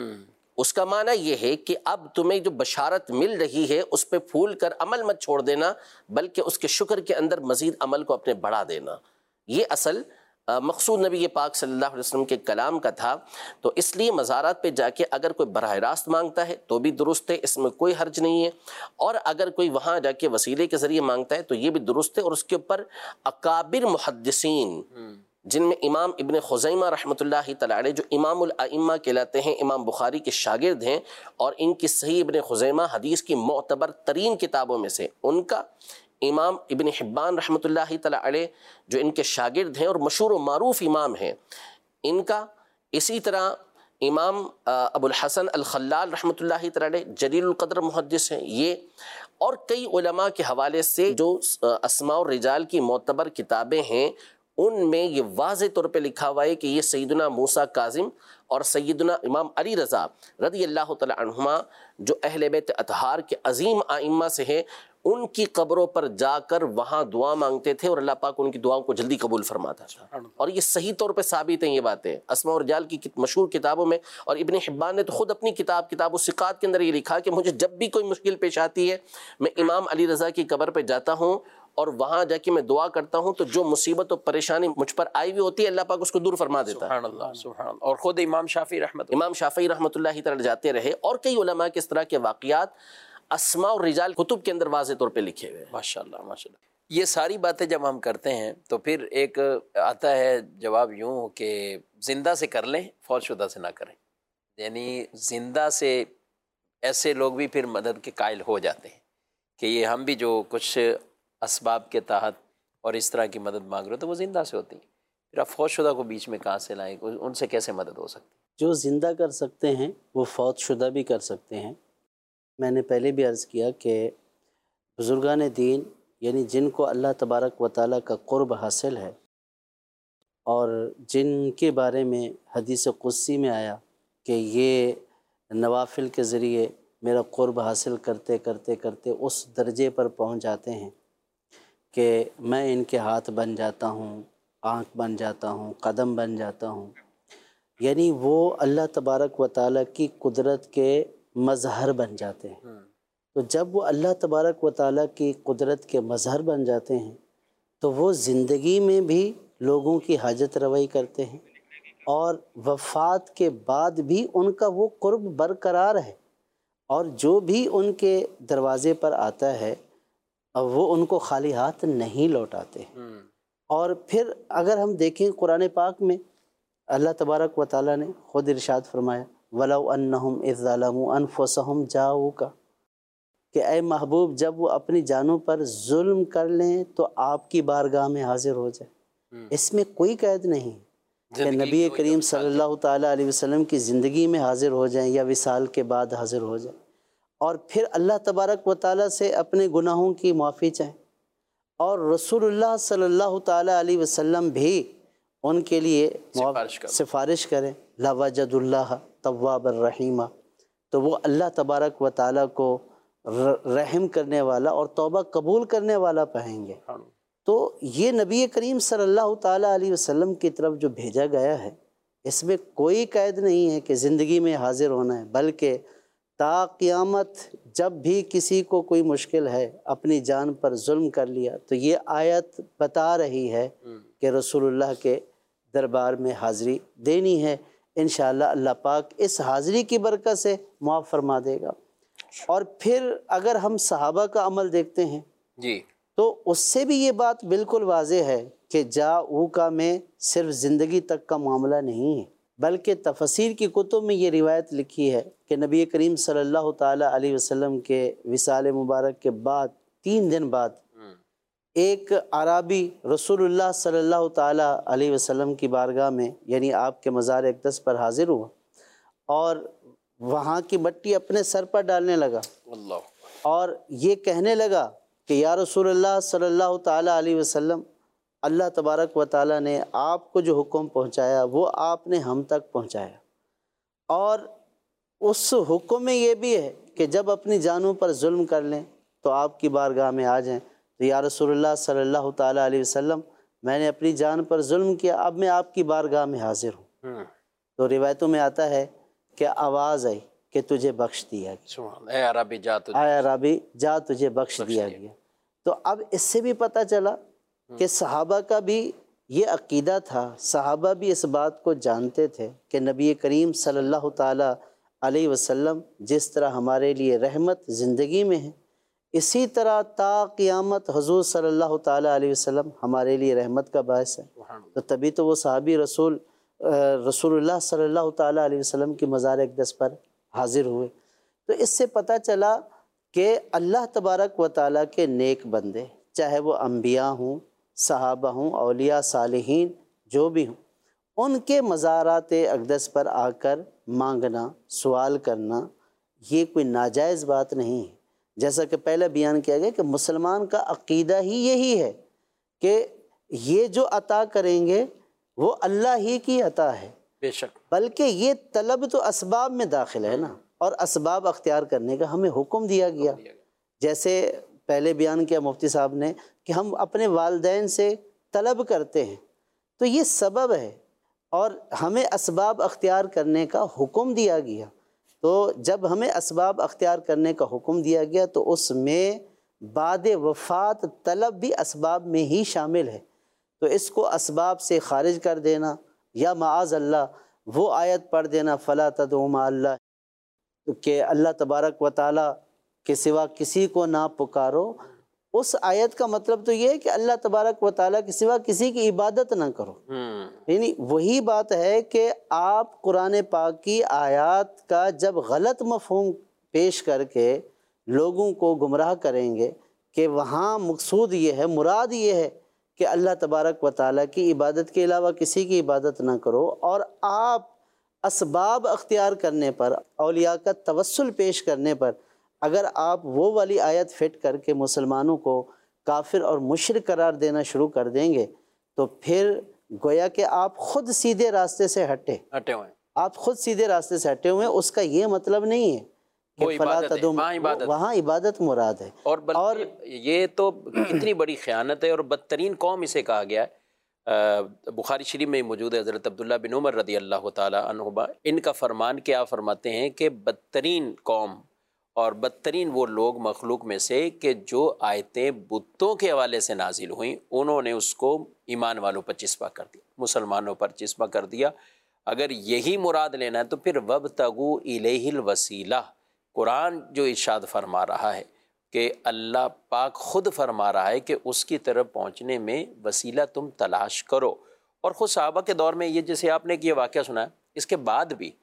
اس کا معنی یہ ہے کہ اب تمہیں جو بشارت مل رہی ہے اس پہ پھول کر عمل مت چھوڑ دینا، بلکہ اس کے شکر کے اندر مزید عمل کو اپنے بڑھا دینا۔ یہ اصل مقصود نبی پاک صلی اللہ علیہ وسلم کے کلام کا تھا۔ تو اس لیے مزارات پہ جا کے اگر کوئی براہ راست مانگتا ہے تو بھی درست ہے، اس میں کوئی حرج نہیں ہے، اور اگر کوئی وہاں جا کے وسیلے کے ذریعے مانگتا ہے تو یہ بھی درست ہے۔ اور اس کے اوپر اکابر محدثین جن میں امام ابن خزیمہ رحمۃ اللہ تعالی علیہ جو امام الائمہ کہلاتے ہیں، امام بخاری کے شاگرد ہیں، اور ان کی صحیح ابن خزیمہ حدیث کی معتبر ترین کتابوں میں سے ان کا، امام ابن حبان رحمۃ اللہ تعالی علیہ جو ان کے شاگرد ہیں اور مشہور و معروف امام ہیں ان کا، اسی طرح امام ابو الحسن الخلال رحمۃ اللہ تعالی علیہ جلیل القدر محدث ہیں یہ، اور کئی علماء کے حوالے سے جو اسماء الرجال کی معتبر کتابیں ہیں ان میں یہ واضح طور پہ لکھا ہوا ہے کہ یہ سیدنا موسیٰ کاظم اور سیدنا امام علی رضا رضی اللہ تعالی عنہما جو اہل بیت اطہار کے عظیم ائمہ سے ہیں، ان کی قبروں پر جا کر وہاں دعا مانگتے تھے اور اللہ پاک ان کی دعاؤں کو جلدی قبول فرماتا تھا۔ اور یہ صحیح طور پہ ثابت ہیں یہ باتیں اسماء الرجال کی مشہور کتابوں میں۔ اور ابن حبان نے تو خود اپنی کتاب الثقات کے اندر یہ لکھا کہ مجھے جب بھی کوئی مشکل پیش آتی ہے میں امام علی رضا کی قبر پہ جاتا ہوں اور وہاں جا کے میں دعا کرتا ہوں، تو جو مصیبت و پریشانی مجھ پر آئی ہوئی ہوتی ہے اللہ پاک اس کو دور فرما دیتا ہے۔ سبحان اللہ، سبحان اللہ۔ اور خود امام شافعی رحمۃ اللہ تعالی جاتے رہے، اور کئی علماء کے اس طرح کے واقعات اسماء الرجال کتب کے اندر واضح طور پہ لکھے ہوئے ہیں۔ ماشاءاللہ ماشاءاللہ۔ یہ ساری باتیں جب ہم کرتے ہیں تو پھر ایک آتا ہے جواب یوں کہ زندہ سے کر لیں، فوت شدہ سے نہ کریں، یعنی زندہ سے ایسے لوگ بھی پھر مدد کے قائل ہو جاتے ہیں کہ یہ ہم بھی جو کچھ اسباب کے تحت اور اس طرح کی مدد مانگ رہے ہو تو وہ زندہ سے ہوتی ہے، پھر آپ فوت شدہ کو بیچ میں کہاں سے لائیں، ان سے کیسے مدد ہو سکتی ہے؟ جو زندہ کر سکتے ہیں وہ فوت شدہ بھی کر سکتے ہیں۔ میں نے پہلے بھی عرض کیا کہ بزرگان دین یعنی جن کو اللہ تبارک و تعالیٰ کا قرب حاصل ہے اور جن کے بارے میں حدیث قدسی میں آیا کہ یہ نوافل کے ذریعے میرا قرب حاصل کرتے کرتے کرتے اس درجے پر پہنچ جاتے ہیں کہ میں ان کے ہاتھ بن جاتا ہوں، آنکھ بن جاتا ہوں، قدم بن جاتا ہوں، یعنی وہ اللہ تبارک و تعالیٰ کی قدرت کے مظہر بن جاتے ہیں۔ تو جب وہ اللہ تبارک و تعالیٰ کی قدرت کے مظہر بن جاتے ہیں تو وہ زندگی میں بھی لوگوں کی حاجت روائی کرتے ہیں، اور وفات کے بعد بھی ان کا وہ قرب برقرار ہے، اور جو بھی ان کے دروازے پر آتا ہے وہ ان کو خالی ہاتھ نہیں لوٹاتے۔ اور پھر اگر ہم دیکھیں قرآن پاک میں اللہ تبارک و تعالیٰ نے خود ارشاد فرمایا وَلَوْ أَنَّهُمْ إِذْ ظَلَمُوا أَنفُسَهُمْ جَاءُوكَ کہ اے محبوب جب وہ اپنی جانوں پر ظلم کر لیں تو آپ کی بارگاہ میں حاضر ہو جائے۔ اس میں کوئی قید نہیں کہ نبی کریم صلی اللہ تعالیٰ علیہ وسلم کی زندگی میں حاضر ہو جائیں یا وصال کے بعد حاضر ہو جائیں، اور پھر اللہ تبارک و تعالیٰ سے اپنے گناہوں کی معافی چاہیں، اور رسول اللہ صلی اللہ تعالیٰ علیہ وسلم بھی ان کے لیے سفارش کریں لَوَجَدُ اللَّهَ تواب الرحیمہ، تو وہ اللہ تبارک و تعالیٰ کو رحم کرنے والا اور توبہ قبول کرنے والا پائیں گے۔ تو یہ نبی کریم صلی اللہ تعالیٰ علیہ وسلم کی طرف جو بھیجا گیا ہے اس میں کوئی قید نہیں ہے کہ زندگی میں حاضر ہونا ہے، بلکہ تا قیامت جب بھی کسی کو کوئی مشکل ہے، اپنی جان پر ظلم کر لیا، تو یہ آیت بتا رہی ہے کہ رسول اللہ کے دربار میں حاضری دینی ہے۔ انشاءاللہ اللہ پاک اس حاضری کی برکت سے معاف فرما دے گا۔ اور پھر اگر ہم صحابہ کا عمل دیکھتے ہیں جی تو اس سے بھی یہ بات بالکل واضح ہے کہ جاؤ کا میں صرف زندگی تک کا معاملہ نہیں ہے، بلکہ تفسیر کی کتب میں یہ روایت لکھی ہے کہ نبی کریم صلی اللہ تعالیٰ علیہ وسلم کے وصال مبارک کے بعد 3 دن بعد ایک عرابی رسول اللہ صلی اللہ تعالیٰ علیہ وسلم کی بارگاہ میں یعنی آپ کے مزار اقدس پر حاضر ہوا اور وہاں کی مٹی اپنے سر پر ڈالنے لگا اللہ اور یہ کہنے لگا کہ یا رسول اللہ صلی اللہ تعالیٰ علیہ وسلم، اللہ تبارک و تعالیٰ نے آپ کو جو حکم پہنچایا وہ آپ نے ہم تک پہنچایا، اور اس حکم میں یہ بھی ہے کہ جب اپنی جانوں پر ظلم کر لیں تو آپ کی بارگاہ میں آ جائیں، تو یا رسول اللہ صلی اللہ تعالیٰ علیہ وسلم میں نے اپنی جان پر ظلم کیا، اب میں آپ کی بارگاہ میں حاضر ہوں۔ تو روایتوں میں آتا ہے کہ آواز آئی کہ تجھے بخش دیا گیا، اے عربی جا تجھے، اے عربی جا تجھے بخش دیا گیا۔ تو اب اس سے بھی پتہ چلا کہ صحابہ کا بھی یہ عقیدہ تھا، صحابہ بھی اس بات کو جانتے تھے کہ نبی کریم صلی اللہ تعالیٰ علیہ وسلم جس طرح ہمارے لیے رحمت زندگی میں ہے، اسی طرح تا قیامت حضور صلی اللہ تعالیٰ علیہ وسلم ہمارے لیے رحمت کا باعث ہے۔ تو تبھی تو وہ صحابی رسول اللہ صلی اللہ تعالیٰ علیہ وسلم کی مزار اقدس پر حاضر ہوئے۔ تو اس سے پتہ چلا کہ اللہ تبارک و تعالیٰ کے نیک بندے، چاہے وہ انبیاء ہوں، صحابہ ہوں، اولیاء صالحین جو بھی ہوں، ان کے مزارات اقدس پر آ کر مانگنا، سوال کرنا یہ کوئی ناجائز بات نہیں ہے۔ جیسا کہ پہلے بیان کیا گیا کہ مسلمان کا عقیدہ ہی یہی ہے کہ یہ جو عطا کریں گے وہ اللہ ہی کی عطا ہے، بے شک، بلکہ یہ طلب تو اسباب میں داخل ہے نا، اور اسباب اختیار کرنے کا ہمیں حکم دیا گیا۔ جیسے پہلے بیان کیا مفتی صاحب نے کہ ہم اپنے والدین سے طلب کرتے ہیں، تو یہ سبب ہے اور ہمیں اسباب اختیار کرنے کا حکم دیا گیا۔ تو جب ہمیں اسباب اختیار کرنے کا حکم دیا گیا تو اس میں بعد وفات طلب بھی اسباب میں ہی شامل ہے، تو اس کو اسباب سے خارج کر دینا یا معاذ اللہ وہ آیت پڑھ دینا فلا تدعوا مع اللہ، کہ اللہ تبارک و تعالیٰ کے سوا کسی کو نہ پکارو، اس آیت کا مطلب تو یہ ہے کہ اللہ تبارک و تعالیٰ کے سوا کسی کی عبادت نہ کرو۔ یعنی وہی بات ہے کہ آپ قرآن پاک کی آیات کا جب غلط مفہوم پیش کر کے لوگوں کو گمراہ کریں گے کہ وہاں مقصود یہ ہے، مراد یہ ہے کہ اللہ تبارک و تعالیٰ کی عبادت کے علاوہ کسی کی عبادت نہ کرو، اور آپ اسباب اختیار کرنے پر، اولیاء کا توسل پیش کرنے پر اگر آپ وہ والی آیت فٹ کر کے مسلمانوں کو کافر اور مشرک قرار دینا شروع کر دیں گے تو پھر گویا کہ آپ خود سیدھے راستے سے ہٹے ہوئے ہیں، آپ خود سیدھے راستے سے ہٹے ہوئے ہیں۔ اس کا یہ مطلب نہیں ہے کہ فلا تدعوا، وہاں عبادت مراد ہے۔ اور یہ تو کتنی بڑی خیانت ہے، اور بدترین قوم اسے کہا گیا ہے۔ بخاری شریف میں موجود ہے حضرت عبداللہ بن عمر رضی اللہ تعالیٰ عنہما، ان کا فرمان کیا فرماتے ہیں کہ بدترین قوم اور بدترین وہ لوگ مخلوق میں سے کہ جو آیتیں بتوں کے حوالے سے نازل ہوئیں انہوں نے اس کو ایمان والوں پر چسپا کر دیا، مسلمانوں پر چسپا کر دیا۔ اگر یہی مراد لینا ہے تو پھر وَابْتَغُوا إِلَيْهِ الْوَسِيلَةَ، قرآن جو ارشاد فرما رہا ہے کہ اللہ پاک خود فرما رہا ہے کہ اس کی طرف پہنچنے میں وسیلہ تم تلاش کرو۔ اور خود صحابہ کے دور میں یہ جیسے آپ نے یہ واقعہ سنا ہے، اس کے بعد بھی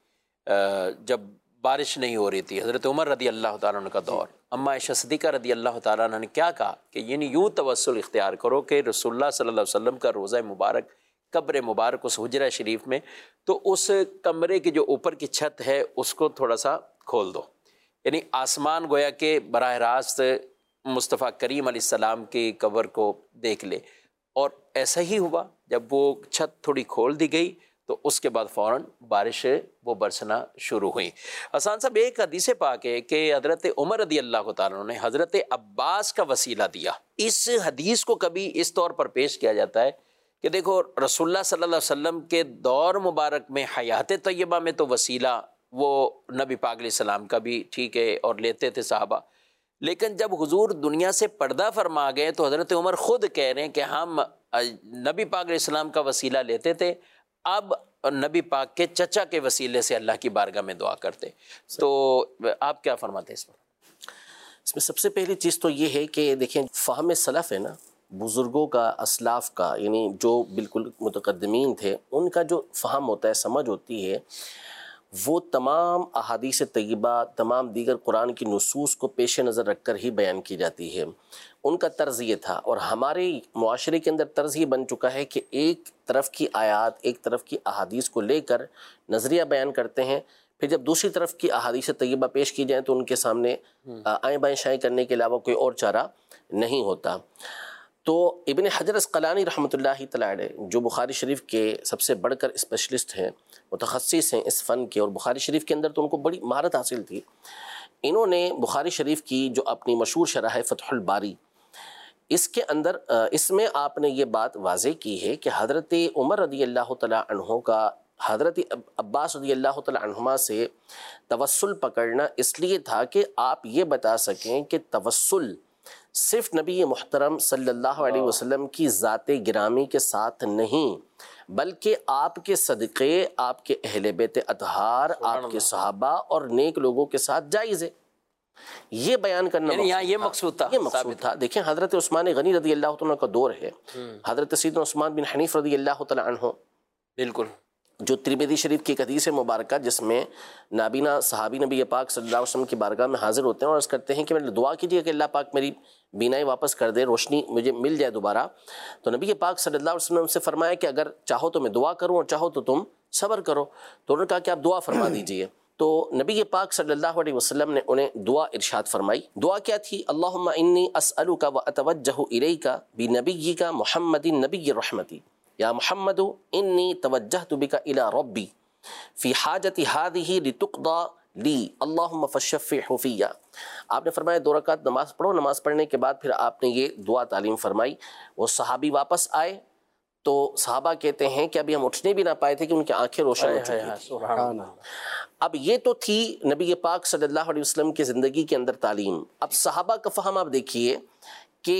جب بارش نہیں ہو رہی تھی، حضرت عمر رضی اللہ تعالیٰ عنہ کا دور، اما عائشہ صدیقہ رضی اللہ تعالیٰ عنہ نے کیا کہا کہ یعنی یوں توسل اختیار کرو کہ رسول اللہ صلی اللہ علیہ وسلم کا روضہ مبارک، قبر مبارک اس حجرہ شریف میں، تو اس کمرے کی جو اوپر کی چھت ہے اس کو تھوڑا سا کھول دو، یعنی آسمان گویا کہ براہ راست مصطفیٰ کریم علیہ السلام کی قبر کو دیکھ لے۔ اور ایسا ہی ہوا، جب وہ چھت تھوڑی کھول دی گئی تو اس کے بعد فوراً بارش وہ برسنا شروع ہوئی۔ حسان صاحب، ایک حدیث پاک ہے کہ حضرت عمر رضی اللہ تعالیٰ نے حضرت عباس کا وسیلہ دیا۔ اس حدیث کو کبھی اس طور پر پیش کیا جاتا ہے کہ دیکھو رسول اللہ صلی اللہ علیہ وسلم کے دور مبارک میں، حیات طیبہ میں تو وسیلہ وہ نبی پاک علیہ السلام کا بھی ٹھیک ہے اور لیتے تھے صحابہ، لیکن جب حضور دنیا سے پردہ فرما گئے تو حضرت عمر خود کہہ رہے ہیں کہ ہم نبی پاک علیہ السلام کا وسیلہ لیتے تھے، اب نبی پاک کے چچا کے وسیلے سے اللہ کی بارگاہ میں دعا کرتے۔ تو آپ کیا فرماتے ہیں اس پر؟ اس میں سب سے پہلی چیز تو یہ ہے کہ دیکھیں فہم سلف ہے نا، بزرگوں کا، اسلاف کا، یعنی جو بالکل متقدمین تھے، ان کا جو فہم ہوتا ہے، سمجھ ہوتی ہے، وہ تمام احادیث طیبہ، تمام دیگر قرآن کی نصوص کو پیش نظر رکھ کر ہی بیان کی جاتی ہے۔ ان کا طرز یہ تھا، اور ہمارے معاشرے کے اندر طرز یہ بن چکا ہے کہ ایک طرف کی آیات، ایک طرف کی احادیث کو لے کر نظریہ بیان کرتے ہیں، پھر جب دوسری طرف کی احادیث طیبہ پیش کی جائیں تو ان کے سامنے آئیں بائیں شائیں کرنے کے علاوہ کوئی اور چارہ نہیں ہوتا۔ تو ابن حجر اسقلانی رحمۃ اللہ تعالی علیہ، جو بخاری شریف کے سب سے بڑھ کر اسپیشلسٹ ہیں، متخصص ہیں اس فن کے، اور بخاری شریف کے اندر تو ان کو بڑی مہارت حاصل تھی، انہوں نے بخاری شریف کی جو اپنی مشہور شرح ہے فتح الباری، اس کے اندر اس میں آپ نے یہ بات واضح کی ہے کہ حضرت عمر رضی اللہ تعالیٰ عنہ کا حضرت عباس رضی اللہ تعالیٰ عنہما سے توسل پکڑنا اس لیے تھا کہ آپ یہ بتا سکیں کہ توسل صرف نبی محترم صلی اللہ علیہ وسلم کی ذات گرامی کے ساتھ نہیں، بلکہ آپ کے صدقے، آپ کے اہل بیت اطہار، آپ کے صحابہ اور نیک لوگوں کے ساتھ جائز ہے۔ یہ بیان کرنا یہاں یہ مقصود تھا، یہ مقصود تھا۔ دیکھیں حضرت عثمان غنی رضی اللہ تعالیٰ کا دور ہے، حضرت سیدنا عثمان بن حنیف رضی اللہ تعالیٰ عنہ، بالکل، جو ترمذی شریف کی ایک حدیث مبارکہ جس میں نابینا صحابی نبی پاک صلی اللہ علیہ وسلم کی بارگاہ میں حاضر ہوتے ہیں اور عرض کرتے ہیں کہ میرے دعا کیجیے کہ اللہ پاک میری بینائی واپس کر دے، روشنی مجھے مل جائے دوبارہ۔ تو نبی پاک صلی اللہ علیہ وسلم سے فرمایا کہ اگر چاہو تو میں دعا کروں اور چاہو تو تم صبر کرو، تو انہوں نے کہا کہ آپ دعا فرما دیجئے۔ تو نبی پاک صلی اللہ علیہ وسلم نے انہیں دعا ارشاد فرمائی۔ دعا کیا تھی؟ اللہم انی اسألک و اتوجہ الیک بنبیک محمد نبی الرحمتی، یا محمد انی توجہت بک الی ربی فی حاجت ہذہ لتقضی لی اللہم فشفعہ فی۔ آپ نے فرمایا 2 رکعت نماز پڑھو، نماز پڑھنے کے بعد پھر آپ نے یہ دعا تعلیم فرمائی۔ وہ صحابی واپس آئے تو صحابہ کہتے ہیں کہ ابھی ہم اٹھنے بھی نہ پائے تھے کہ ان کی آنکھیں روشن ہو چکی تھیں۔ سبحان اللہ۔ اب یہ تو تھی نبی پاک صلی اللہ علیہ وسلم کی زندگی کے اندر تعلیم۔ اب صحابہ کا فہم آپ دیکھیے کہ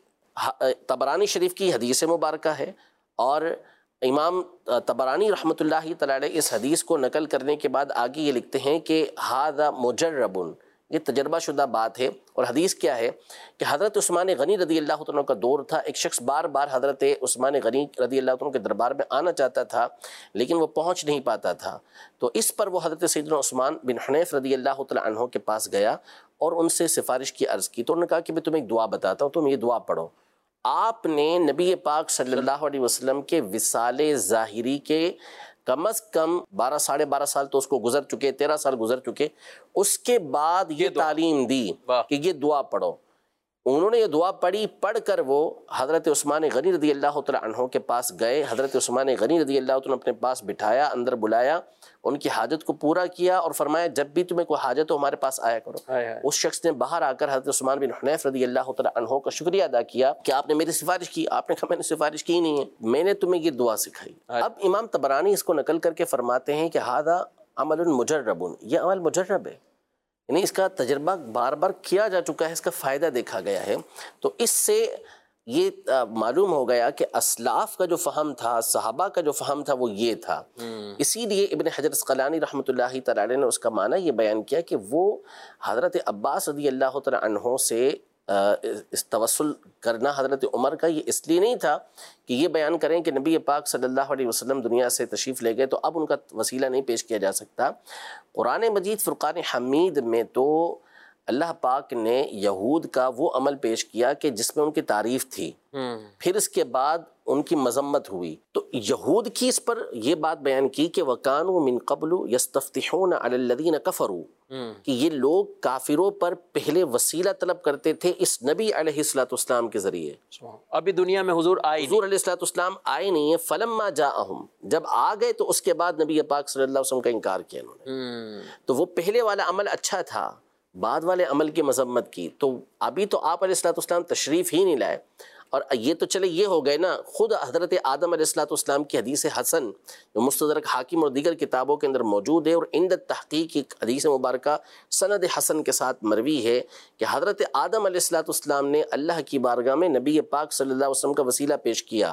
طبرانی شریف کی حدیث مبارکہ ہے، اور امام طبرانی رحمۃ اللہ تعالی علیہ اس حدیث کو نقل کرنے کے بعد آگے یہ لکھتے ہیں کہ ھذا مجرب، یہ تجربہ شدہ بات ہے۔ اور حدیث کیا ہے کہ حضرت عثمان غنی رضی اللہ عنہ کا دور تھا، ایک شخص بار بار حضرت عثمان غنی رضی اللہ عنہ کے دربار میں آنا چاہتا تھا لیکن وہ پہنچ نہیں پاتا تھا، تو اس پر وہ حضرت سیدنا عثمان بن حنیف رضی اللہ تعالی عنہ کے پاس گیا اور ان سے سفارش کی عرض کی۔ تو انہوں نے کہا کہ میں تمہیں ایک دعا بتاتا ہوں، تم یہ دعا پڑھو۔ آپ نے نبی پاک صلی اللہ علیہ وسلم کے وصال ظاہری کے کم از کم 12 ساڑھے 12 سال تو اس کو گزر چکے، 13 سال گزر چکے، اس کے بعد یہ تعلیم دی کہ یہ دعا پڑھو۔ انہوں نے یہ دعا پڑھی، پڑھ کر وہ حضرت عثمان غنی رضی اللہ تعالیٰ عنہ کے پاس گئے۔ حضرت عثمان غنی رضی اللہ تعالیٰ اپنے پاس بٹھایا، اندر بلایا، ان کی حاجت کو پورا کیا اور فرمایا جب بھی تمہیں کوئی حاجت ہو ہمارے پاس آیا کرو۔ اس شخص نے باہر آ کر حضرت عثمان بن حنیف رضی اللہ تعالیٰ عنہ کا شکریہ ادا کیا کہ آپ نے میری سفارش کی۔ آپ نے کہا میں نے سفارش کی نہیں ہے، میں نے تمہیں یہ دعا سکھائی۔ اب امام طبرانی اس کو نقل کر کے فرماتے ہیں کہ ھذا عمل مجرب، یہ عمل مجرب ہے، یعنی اس کا تجربہ بار بار کیا جا چکا ہے، اس کا فائدہ دیکھا گیا ہے۔ تو اس سے یہ معلوم ہو گیا کہ اسلاف کا جو فہم تھا، صحابہ کا جو فہم تھا وہ یہ تھا۔ اسی لیے ابن حجر اسقلانی رحمۃ اللہ تعالی علیہ نے اس کا معنی یہ بیان کیا کہ وہ حضرت عباس رضی اللہ تعالی عنہ سے اس توسل کرنا حضرت عمر کا یہ اس لیے نہیں تھا کہ یہ بیان کریں کہ نبی پاک صلی اللہ علیہ وسلم دنیا سے تشریف لے گئے تو اب ان کا وسیلہ نہیں پیش کیا جا سکتا۔ قرآن مجید فرقان حمید میں تو اللہ پاک نے یہود کا وہ عمل پیش کیا کہ جس میں ان کی تعریف تھی، پھر اس کے بعد ان کی مذمت ہوئی، تو یہود کی اس پر یہ بات بیان کی کہ وَكَانُوا مِن قَبْلُ يَسْتَفْتِحُونَ عَلَى الَّذِينَ كَفَرُوا، کہ یہ لوگ کافروں پر پہلے وسیلہ طلب کرتے تھے اس نبی علیہ السلام کے ذریعے۔ ابھی دنیا میں حضور آئے، حضور علیہ السلام آئے نہیں ہیں۔ فَلَمَّا جَاءَهُمْ، جب آ گئے تو اس کے بعد نبی پاک صلی اللہ علیہ وسلم کا انکار کیا انہوں نے۔ تو وہ پہلے والا عمل اچھا تھا، بعد والے عمل کی مذمت کی۔ تو ابھی تو آپ علیہ السلام تشریف ہی نہیں لائے، اور یہ تو چلے یہ ہو گئے نا، خود حضرت آدم علیہ السلام کی حدیث حسن جو مستدرک حاکم اور دیگر کتابوں کے اندر موجود ہے، اور عند تحقیق ایک حدیث مبارکہ سند حسن کے ساتھ مروی ہے کہ حضرت آدم علیہ السلام نے اللہ کی بارگاہ میں نبی پاک صلی اللہ علیہ وسلم کا وسیلہ پیش کیا،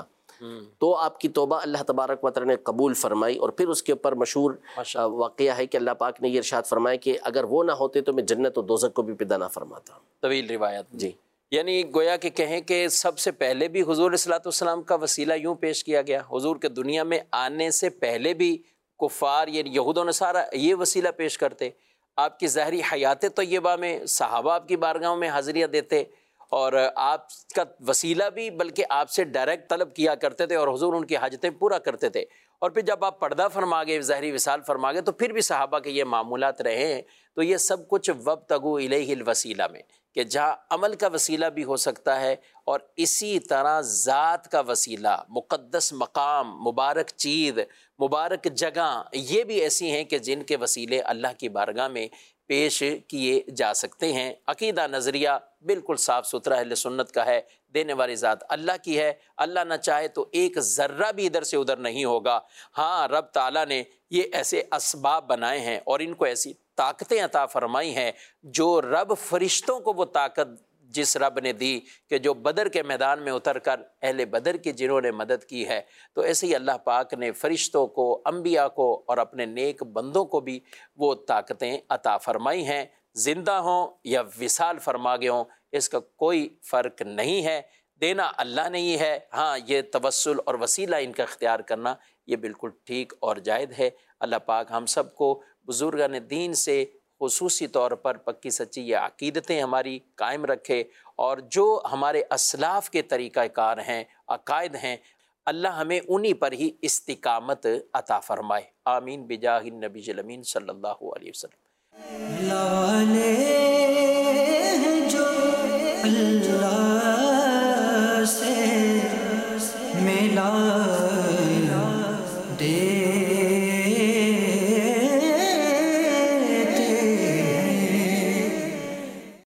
تو آپ کی توبہ اللہ تبارک و تعالی نے قبول فرمائی. اور پھر اس کے اوپر مشہور واقعہ ہے کہ اللہ پاک نے یہ ارشاد فرمایا کہ اگر وہ نہ ہوتے تو میں جنت و دوزخ کو بھی پیدا نہ فرماتا. طویل روایت. جی. یعنی گویا کہ کہیں کہ سب سے پہلے بھی حضور علیہ الصلوۃ والسلام کا وسیلہ یوں پیش کیا گیا. حضور کے دنیا میں آنے سے پہلے بھی کفار یعنی یہود و نصارہ یہ وسیلہ پیش کرتے. آپ کی ظاہری حیات طیبہ میں صحابہ آپ کی بارگاہوں میں حاضریاں دیتے اور آپ کا وسیلہ بھی بلکہ آپ سے ڈائریکٹ طلب کیا کرتے تھے اور حضور ان کی حاجتیں پورا کرتے تھے. اور پھر جب آپ پردہ فرما گئے, ظاہری وصال فرما گئے, تو پھر بھی صحابہ کے یہ معمولات رہے ہیں. تو یہ سب کچھ وابتغوا الیہ الوسیلہ میں کہ جہاں عمل کا وسیلہ بھی ہو سکتا ہے اور اسی طرح ذات کا وسیلہ, مقدس مقام, مبارک چیز, مبارک جگہ یہ بھی ایسی ہیں کہ جن کے وسیلے اللہ کی بارگاہ میں پیش کیے جا سکتے ہیں. عقیدہ نظریہ بالکل صاف ستھرا اہل سنت کا ہے. دینے والی ذات اللہ کی ہے. اللہ نہ چاہے تو ایک ذرہ بھی ادھر سے ادھر نہیں ہوگا. ہاں رب تعالیٰ نے یہ ایسے اسباب بنائے ہیں اور ان کو ایسی طاقتیں عطا فرمائی ہیں جو رب فرشتوں کو وہ طاقت جس رب نے دی کہ جو بدر کے میدان میں اتر کر اہل بدر کی جنہوں نے مدد کی ہے, تو ایسے ہی اللہ پاک نے فرشتوں کو, انبیاء کو اور اپنے نیک بندوں کو بھی وہ طاقتیں عطا فرمائی ہیں. زندہ ہوں یا وصال فرما گئے ہوں اس کا کوئی فرق نہیں ہے. دینا اللہ نے ہی ہے. ہاں یہ توسل اور وسیلہ ان کا اختیار کرنا یہ بالکل ٹھیک اور جائز ہے. اللہ پاک ہم سب کو بزرگان دین سے خصوصی طور پر پکی سچی یہ عقیدتیں ہماری قائم رکھے اور جو ہمارے اسلاف کے طریقہ کار ہیں, عقائد ہیں, اللہ ہمیں انہی پر ہی استقامت عطا فرمائے. آمین بجاہ النبی الامین صلی اللہ علیہ وسلم. جو اللہ